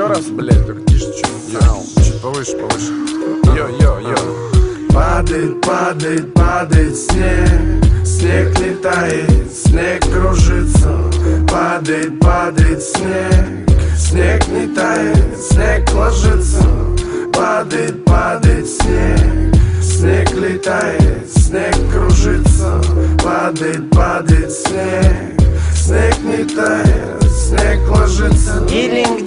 еще раз, блядь, только тише чуть. Чуть повыше, повыше. Йо. Падает, падает, падает снег. Снег летает, снег кружится. Падает, падает снег. Снег не тает, снег ложится. Падает, падает снег. Снег летает, снег кружится. Падает, падает снег. Снег не тает, снег ложится. Дилинг,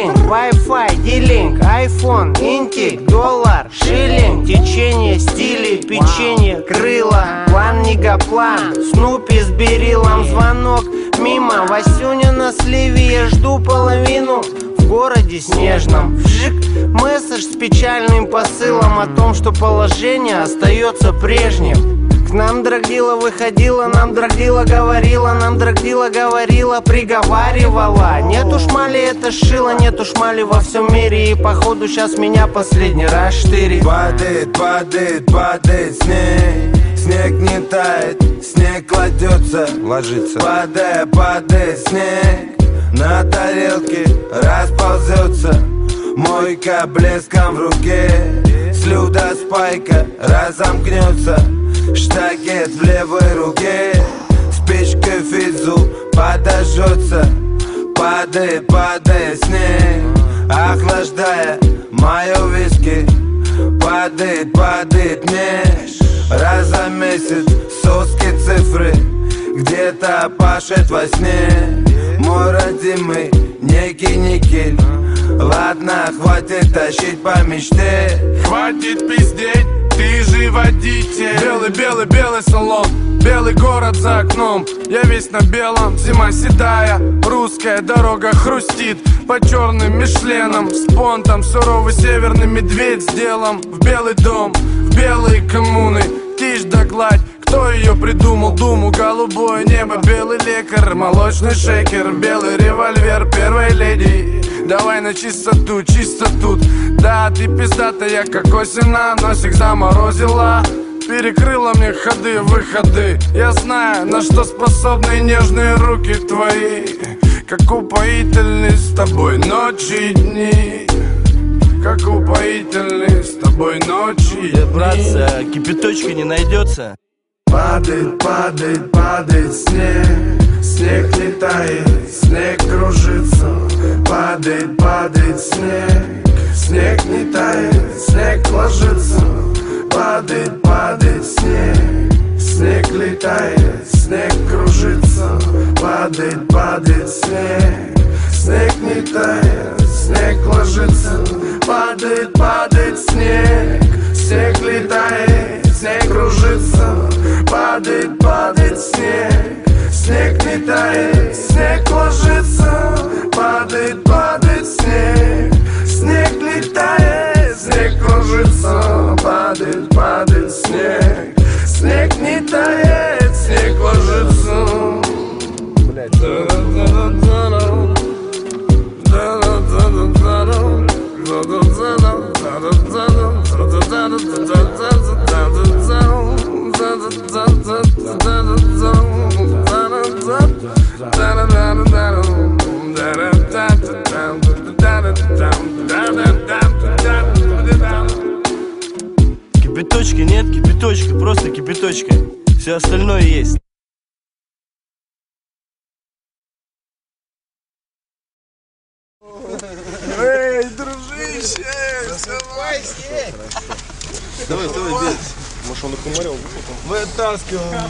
Wi-Fi, дилинг, iPhone, интик, доллар, шиллинг. Течение, стили, печенье, крыло. План, негоплан, Снупи с Берилом. Звонок мимо, Васюня на сливе. Я жду половину в городе снежном. Вжик, месседж с печальным посылом о том, что положение остается прежним. К нам драгдила выходила, нам драгдила говорила, нам драгдила говорила, приговаривала. Нету шмали, это шило, нету шмали во всем мире. И походу сейчас меня последний раз штырит. Падает, падает, падает снег. Снег не тает, снег кладется, ложится. Падает, падает снег. На тарелке расползется. Мойка блеском в руке. Слюда спайка разомкнется. Штакет в левой руке. Спичкой физу подожжется. Падает, падает снег, охлаждая мое виски. Падает, падает меж раза в месяц. Соски цифры где-то пашет во сне. Мой родимый некий никель. Ладно, хватит тащить по мечте. Хватит пиздеть, ты же водитель. Белый салон, белый город за окном. Я весь на белом, зима седая. Русская дорога хрустит по черным мишленам. С понтом суровый северный медведь с делом. В белый дом, в белые коммуны. Тишь да гладь, кто ее придумал? Думу, голубое небо, белый лекарь, молочный шейкер, белый револьвер первой леди. Давай на чистоту, чисто тут. Да, ты пиздатая, как осена. Носик заморозила, перекрыла мне ходы-выходы. Я знаю, на что способны нежные руки твои. Как упоительны с тобой ночи и дни. Как упоительны с тобой ночи и дни. Братцы, кипяточка не найдется? Падает, падает, падает снег. Снег летает, снег кружится. Падает, падает снег. Снег не тает, снег ложится. Падает, падает снег. Снег летает, снег кружится. Падает, падает снег. Снег не тает, снег ложится. Падает, падает снег. Снег летает, снег кружится. Падает, падает снег. Снег не тает, снег ложится. Падает, падает снег. Снег летает, снег кружится. Падает, падает снег. Снег не тает, снег ложится. Кипяточка нет, кипяточка, просто кипяточка. Все остальное есть. Эй, дружище, давай снег. Давай, без. Может, он ухуморил? Вытаскиваем.